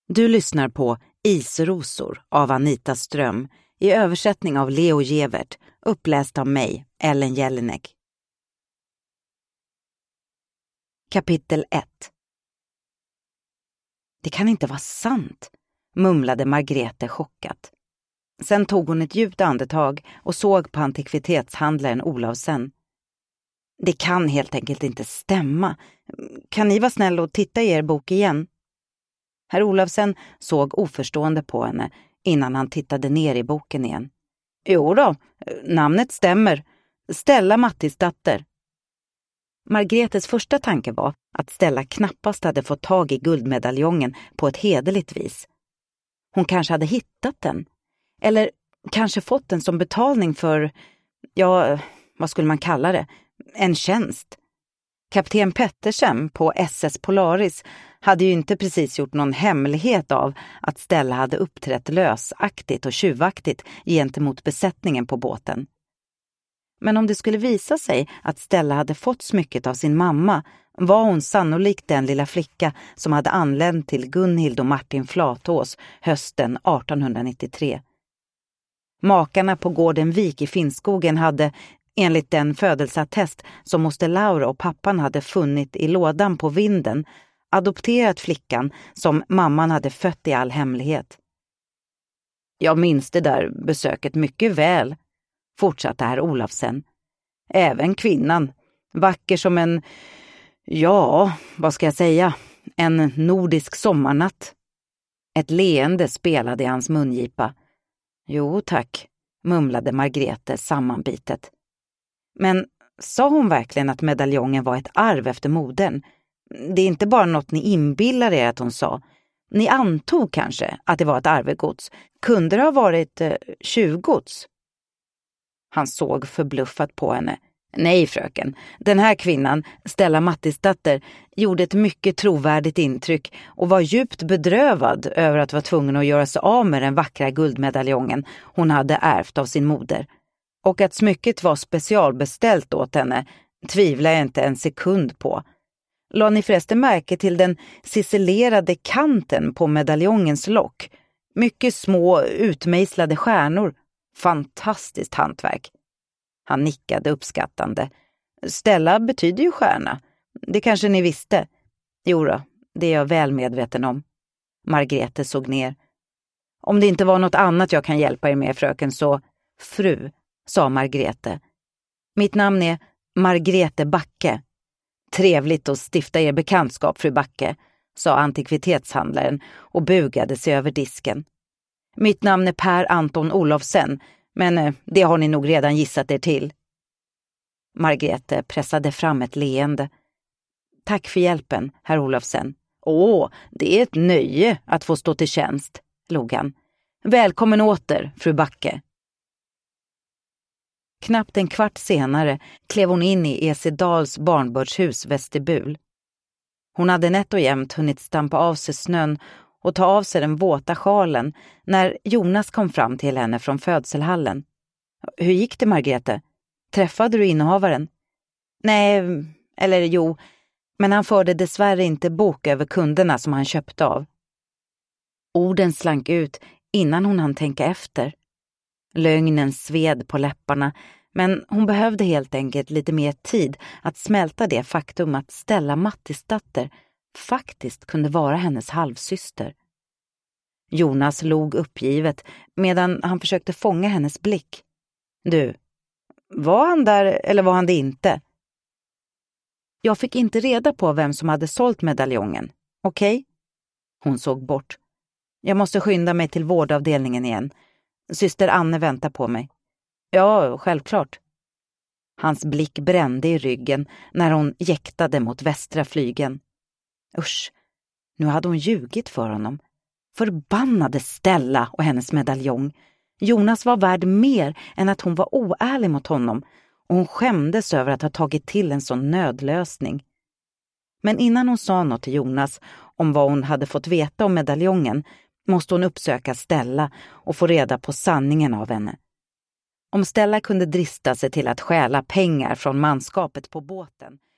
Du lyssnar på Isrosor av Anita Ström i översättning av Leo Gevert, uppläst av mig, Ellen Jelinek. Kapitel 1. Det kan inte vara sant, mumlade Margrethe chockat. Sen tog hon ett djupt andetag och såg på antikvitetshandlaren Olavsen. Det kan helt enkelt inte stämma. Kan ni vara snälla och titta i er bok igen? Herr Olavsen såg oförstående på henne innan han tittade ner i boken igen. Jo då, namnet stämmer. Stella Mattisdatter. Margrethes första tanke var att Stella knappast hade fått tag i guldmedaljongen på ett hederligt vis. Hon kanske hade hittat den. Eller kanske fått den som betalning för, vad skulle man kalla det? En tjänst. Kapten Pettersen på SS Polaris hade ju inte precis gjort någon hemlighet av att Stella hade uppträtt lösaktigt och tjuvaktigt gentemot besättningen på båten. Men om det skulle visa sig att Stella hade fått smycket av sin mamma var hon sannolikt den lilla flicka som hade anlänt till Gunhild och Martin Flatås hösten 1893. Makarna på gården Vik i Finnskogen hade, enligt den födelseattest som moster Laura och pappan hade funnit i lådan på vinden, adopterat flickan som mamman hade fött i all hemlighet. Jag minns det där besöket mycket väl, fortsatte herr Olavsen. Även kvinnan, vacker som en, vad ska jag säga, en nordisk sommarnatt. Ett leende spelade i hans mungipa. Jo tack, mumlade Margrethe sammanbitet. Men sa hon verkligen att medaljongen var ett arv efter modern? Det är inte bara något ni inbillar er att hon sa. Ni antog kanske att det var ett arvegods. Kunde det ha varit tjuvgods? Han såg förbluffat på henne. Nej fröken, den här kvinnan, Stella Mattisdatter, gjorde ett mycket trovärdigt intryck och var djupt bedrövad över att vara tvungen att göra sig av med den vackra guldmedaljongen hon hade ärvt av sin moder. Och att smycket var specialbeställt åt henne tvivlar jag inte en sekund på. Lade ni förresten märke till den ciselerade kanten på medaljongens lock? Mycket små utmejslade stjärnor. Fantastiskt hantverk. Han nickade uppskattande. Stella betyder ju stjärna. Det kanske ni visste. Jo då, det är jag väl medveten om. Margrethe såg ner. Om det inte var något annat jag kan hjälpa er med, fröken, så... Fru, sa Margrethe. Mitt namn är Margrethe Backe. Trevligt att stifta er bekantskap, fru Backe, sa antikvitetshandlaren och bugade sig över disken. Mitt namn är Per Anton Olavsen, men det har ni nog redan gissat er till. Margrethe pressade fram ett leende. Tack för hjälpen, herr Olavsen. Det är ett nöje att få stå till tjänst, log han. Välkommen åter, fru Backe. Knappt en kvart senare klev hon in i Esedals barnbördshus vestibul. Hon hade nätt och jämnt hunnit stampa av sig snön och ta av sig den våta sjalen när Jonas kom fram till henne från födselhallen. Hur gick det, Margrethe? Träffade du innehavaren? Nej, eller jo, men han förde dessvärre inte bok över kunderna som han köpte av. Orden slank ut innan hon hann tänka efter. Lögnen sved på läpparna, men hon behövde helt enkelt lite mer tid att smälta det faktum att Stella Mattisdatter faktiskt kunde vara hennes halvsyster. Jonas log uppgivet medan han försökte fånga hennes blick. Du, var han där eller var han det inte? Jag fick inte reda på vem som hade sålt medaljongen, okej? Hon såg bort. Jag måste skynda mig till vårdavdelningen igen. Syster Anne väntar på mig. Ja, självklart. Hans blick brände i ryggen när hon jäktade mot västra flygen. Usch, nu hade hon ljugit för honom. Förbannade Stella och hennes medaljong. Jonas var värd mer än att hon var oärlig mot honom och hon skämdes över att ha tagit till en sån nödlösning. Men innan hon sa något till Jonas om vad hon hade fått veta om medaljongen måste hon uppsöka Stella och få reda på sanningen av henne. Om Stella kunde drista sig till att stjäla pengar från manskapet på båten